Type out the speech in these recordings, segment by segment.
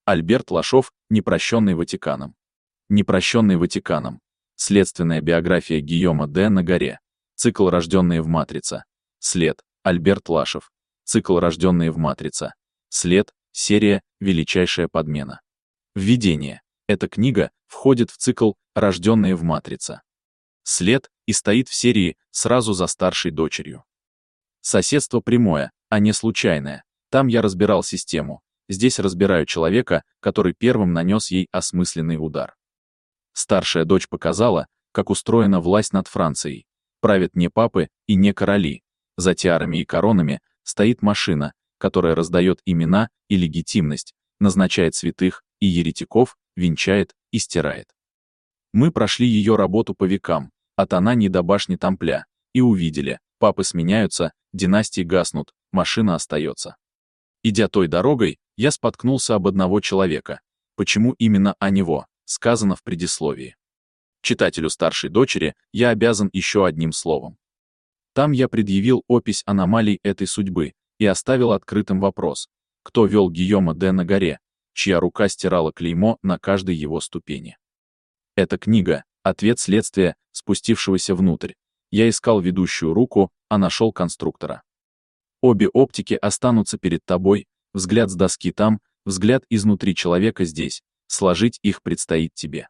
Альберт Лашов, непрощенный Ватиканом. Непрощенный Ватиканом. Следственная биография Гийома де Ногаре. Цикл «Рожденные в Матрице». След. Альберт Лашов. Цикл «Рожденные в Матрице». След. Серия «Величайшая подмена». Введение. Эта книга входит в цикл «Рожденные в Матрице». След и стоит в серии сразу за старшей дочерью. Соседство прямое, а не случайное. Там я разбирал систему. Здесь разбираю человека, который первым нанес ей осмысленный удар. Старшая дочь показала, как устроена власть над Францией. Правят не папы и не короли. За тиарами и коронами стоит машина, которая раздает имена и легитимность, назначает святых и еретиков, венчает и стирает. Мы прошли ее работу по векам, от Анании до башни Тампля, и увидели, папы сменяются, династии гаснут, машина остается. Идя той дорогой, я споткнулся об одного человека. Почему именно о него, сказано в предисловии. Читателю старшей дочери я обязан еще одним словом. Там я предъявил опись аномалий этой судьбы и оставил открытым вопрос, кто вел Гийома де Ногаре, чья рука стирала клеймо на каждой его ступени. Эта книга — ответ следствия, спустившегося внутрь. Я искал ведущую руку, а нашел конструктора. Обе оптики останутся перед тобой, взгляд с доски там, взгляд изнутри человека здесь, сложить их предстоит тебе.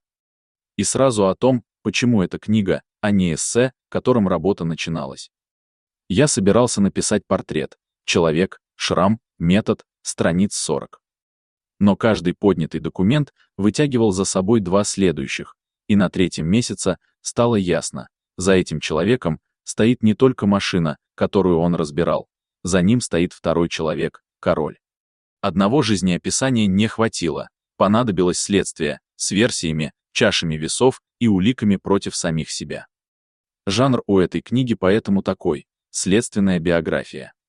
И сразу о том, почему эта книга, а не эссе, которым работа начиналась. Я собирался написать портрет, человек, шрам, метод, страниц 40. Но каждый поднятый документ вытягивал за собой два следующих, и на третьем месяце стало ясно, за этим человеком стоит не только машина, которую он разбирал, за ним стоит второй человек, король. Одного жизнеописания не хватило, понадобилось следствие, с версиями, чашами весов и уликами против самих себя. Жанр у этой книги поэтому такой — следственная биография.